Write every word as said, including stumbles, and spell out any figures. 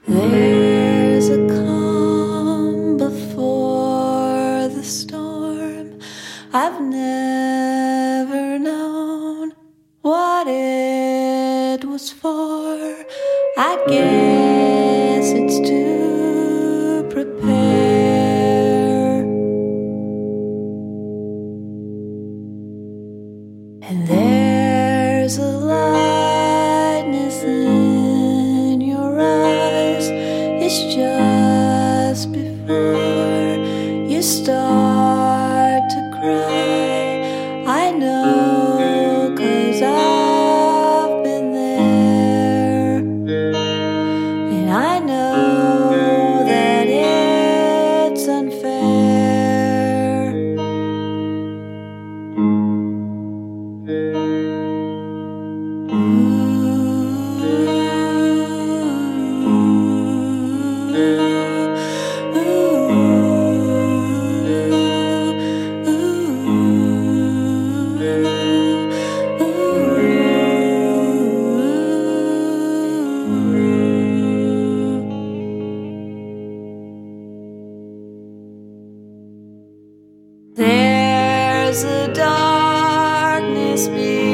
There's a calm before the storm. I've never known what it was for. I guess it's to prepare. And there's a lightness in your eyes. It's just before you start to cry. I know, 'cause I've been there. And I know that it's unfair. There's a darkness beyond